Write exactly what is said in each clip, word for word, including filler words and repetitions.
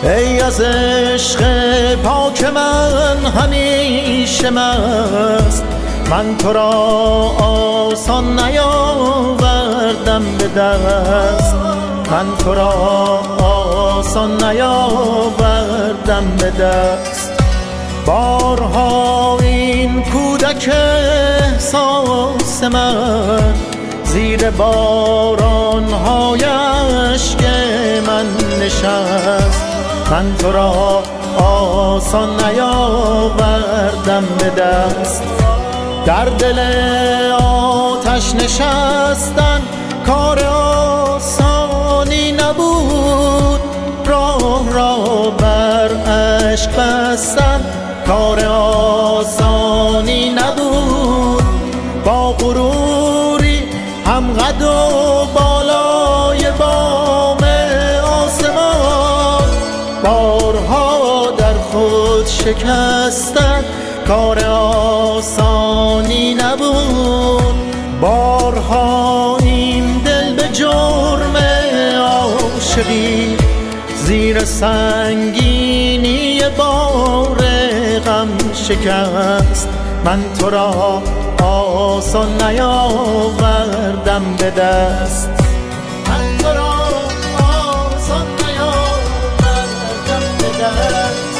ای از عشق پاک من همیشه مست، من تو را آسان نیاوردم به دست، من تو را آسان نیاوردم به دست. بارها این کودک احساس من زیر بارانهای اشک من نشست، من تو را آسان نیاوردم به دست. در دل آتش نشستن کار آسانی نبود، راه را بر عشق بستن کار آسانی نبود. با غروری هم قد و بالای بام آسمان، بارها در خود شکستن کار آسانی نبود. بارها این دل به جرم عاشقی زیر سنگینی بار غم شکست، من تو را آسان نیاوردم به دست، من تو را آسان نیاوردم به دست.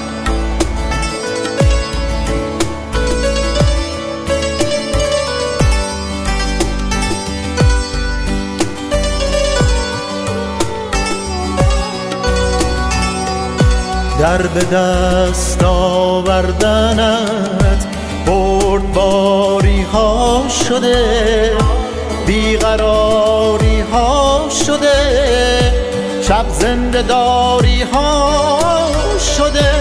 در به دست آوردنت بردباری ها شده، بیقراری ها شده، شب زنده داری ها شده.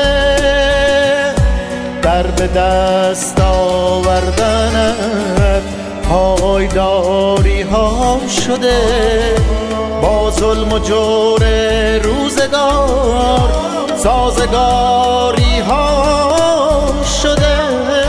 در به دست آوردنت پایداری ها شده، با ظلم و جور روزگار سازگاری ها شده.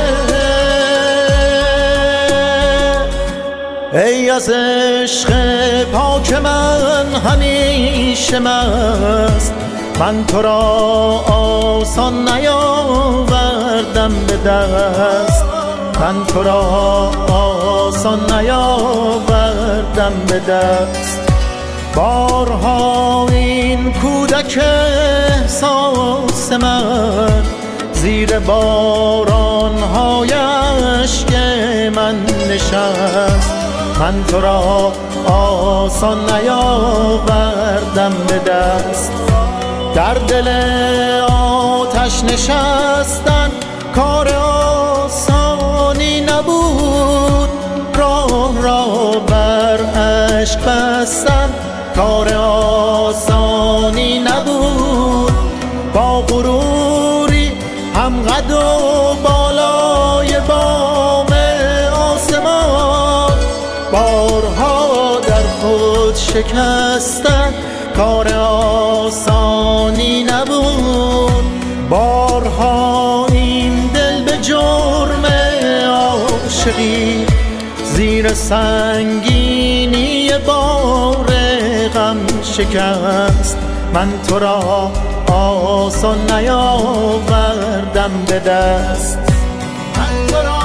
ای از عشق پاک من همیشه مست، من تو را آسان نیاوردم به دست، من تو را آسان نیاوردم به دست. بارها این کودک احساس من زیر بارانهای اشک من نشست، من تو را آسان نیاوردم به دست. در دل آتش نشستن کار آسانی نبود، راه را بر عشق بستن کار آسانی نبود. با غروری هم قد و بالای بام آسمان، بارها در خود شکستن کار آسانی نبود. بارها این دل به جرم عاشقی زیر سنگینی بار غم شکست، من تو را آسان نیاوردم به دست، من تو را